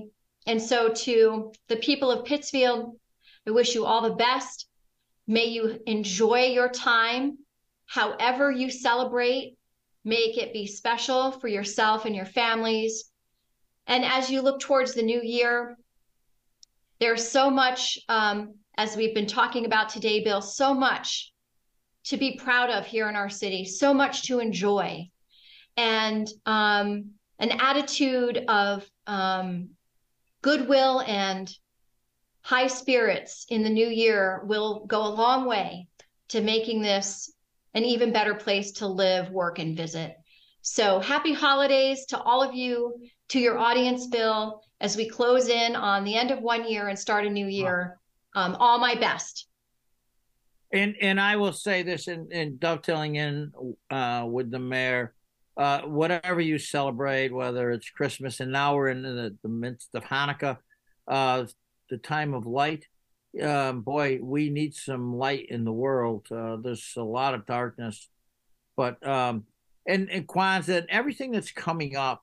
[SPEAKER 2] And so to the people of Pittsfield, I wish you all the best. May you enjoy your time. However you celebrate, make it be special for yourself and your families. And as you look towards the new year, there's so much, um, as we've been talking about today, Bill, so much to be proud of here in our city, so much to enjoy. And um, an attitude of um, goodwill and high spirits in the new year will go a long way to making this an even better place to live, work, and visit. So happy holidays to all of you, to your audience, Bill, as we close in on the end of one year and start a new year. Um, all my best.
[SPEAKER 1] And and I will say this, in, in dovetailing in uh, with the mayor, uh, whatever you celebrate, whether it's Christmas, and now we're in the, the midst of Hanukkah, uh, the time of light. Um, boy, we need some light in the world. Uh, there's a lot of darkness, but um, and, and Kwanzaa and everything that's coming up.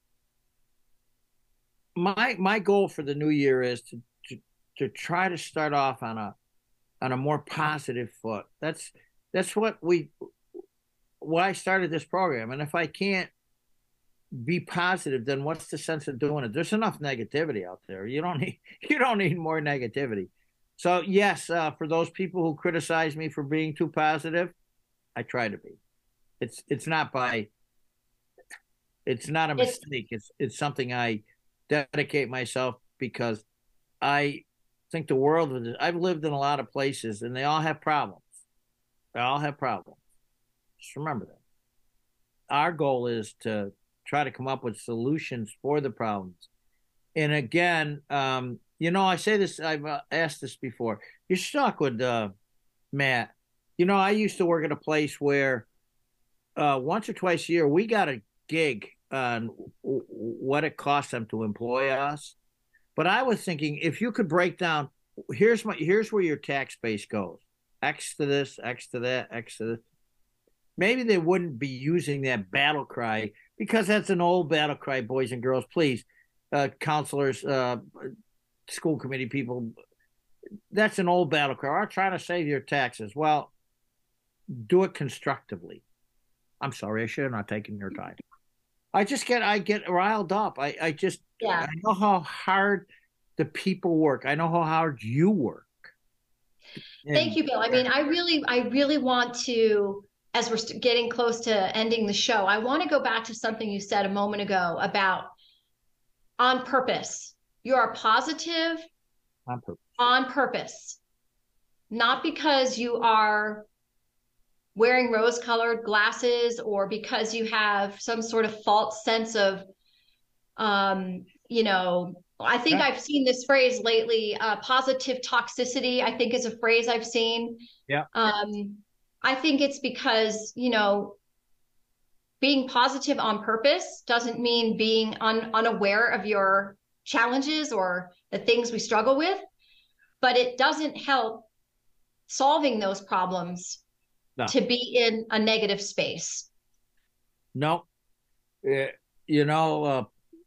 [SPEAKER 1] My my goal for the new year is to, to to try to start off on a on a more positive foot. That's that's what we why I started this program. And if I can't be positive, then what's the sense of doing it? There's enough negativity out there. You don't need you don't need more negativity. So yes, uh, for those people who criticize me for being too positive, I try to be. It's it's not by it's not a mistake. It's it's something I dedicate myself because I think the world of it. I've lived in a lot of places and they all have problems. They all have problems. Just remember that. Our goal is to try to come up with solutions for the problems. And again, um, you know, I say this, I've uh, asked this before. You're stuck with uh, Matt. You know, I used to work at a place where uh, once or twice a year, we got a gig on w- what it cost them to employ us. But I was thinking, if you could break down, here's my here's where your tax base goes. X to this, X to that, X to this. Maybe they wouldn't be using that battle cry, because that's an old battle cry, boys and girls. Please, uh, counselors, uh, school committee people, that's an old battle cry. I'm trying to save your taxes. Well, do it constructively. I'm sorry, I should have not taken your time. I just get, I get riled up. I, I just, yeah. I know how hard the people work. I know how hard you work. And,
[SPEAKER 2] Thank you, Bill. I mean, I really, I really want to, as we're getting close to ending the show, I want to go back to something you said a moment ago about on purpose. You are positive
[SPEAKER 1] on purpose.
[SPEAKER 2] on purpose, not because you are wearing rose-colored glasses or because you have some sort of false sense of, um, you know, I think yeah. I've seen this phrase lately, uh, positive toxicity, I think is a phrase I've seen.
[SPEAKER 1] Yeah.
[SPEAKER 2] Um, I think it's because, you know, being positive on purpose doesn't mean being un- unaware of your challenges or the things we struggle with, but it doesn't help solving those problems no. to be in a negative space.
[SPEAKER 1] No, uh, you know, uh,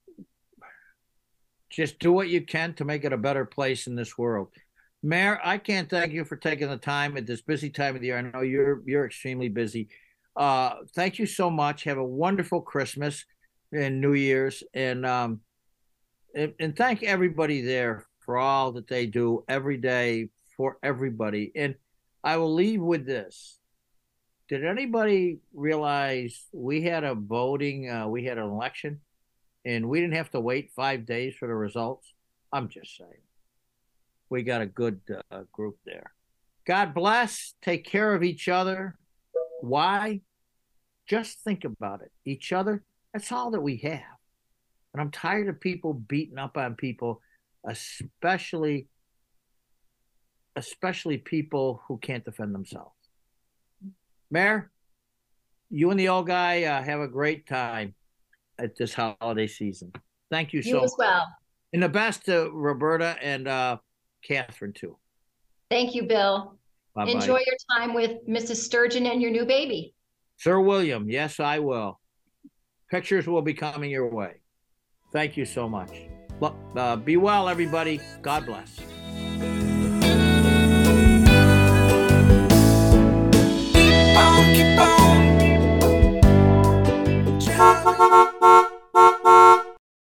[SPEAKER 1] just do what you can to make it a better place in this world. Mayor, I can't thank you for taking the time at this busy time of the year. I know you're you're extremely busy. Uh, thank you so much. Have a wonderful Christmas and New Year's, and um, and, and thank everybody there for all that they do every day for everybody. And I will leave with this. Did anybody realize we had a voting, uh, we had an election, and we didn't have to wait five days for the results? I'm just saying. We got a good uh, group there. God bless. Take care of each other. Why? Just think about it. Each other, that's all that we have. And I'm tired of people beating up on people, especially, especially people who can't defend themselves. Mayor, you and the old guy uh, have a great time at this holiday season. Thank you so much.
[SPEAKER 2] You as well.
[SPEAKER 1] And the best to Roberta and uh, Catherine, too.
[SPEAKER 2] Thank you, Bill.
[SPEAKER 1] Bye-bye.
[SPEAKER 2] Enjoy your time with Missus Sturgeon and your new baby.
[SPEAKER 1] Sir William, yes, I will. Pictures will be coming your way. Thank you so much. Well, uh, be well, everybody. God bless.
[SPEAKER 7] Keep on, keep on.